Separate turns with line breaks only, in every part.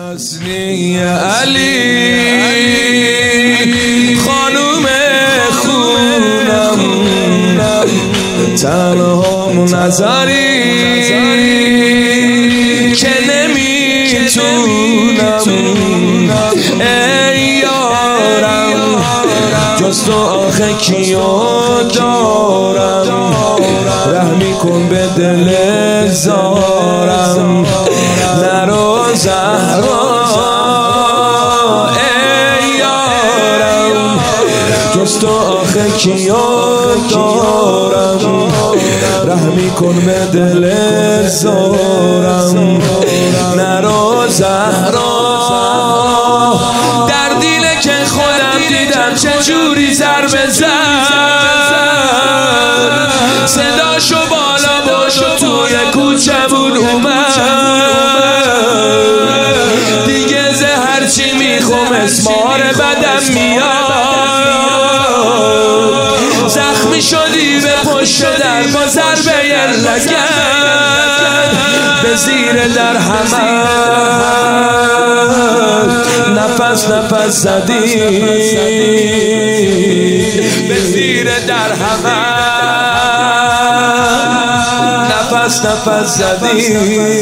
حسنی علی خانوم خونم تنها نظری که نمیتونم ای یارم جز تو آخه کیو دارم رحمی کن به دل زارم نرو زهرا ای یارم جز تو آخه کیو دارم رحمی کن به دل زارم نرو زهرا در دیله که خودم دیدم چجوری ضربه زد صداشو بالا برد و توی کوچمون اومد دیگه هرچی میخوام اسمار بدم میاد زخمی شدی به پشت در با ضربه لگد به زیر در همه نفس زدی به زیر در همه نفس زدی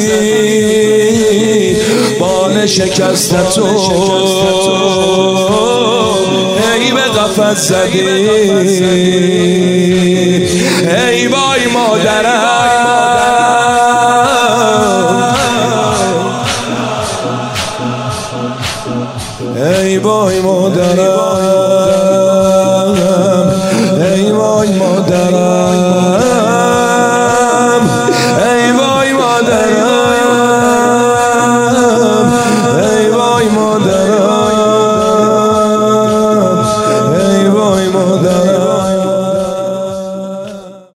بال شکست تو ای به قفس زدی ای وای مادرم ای وای مادرم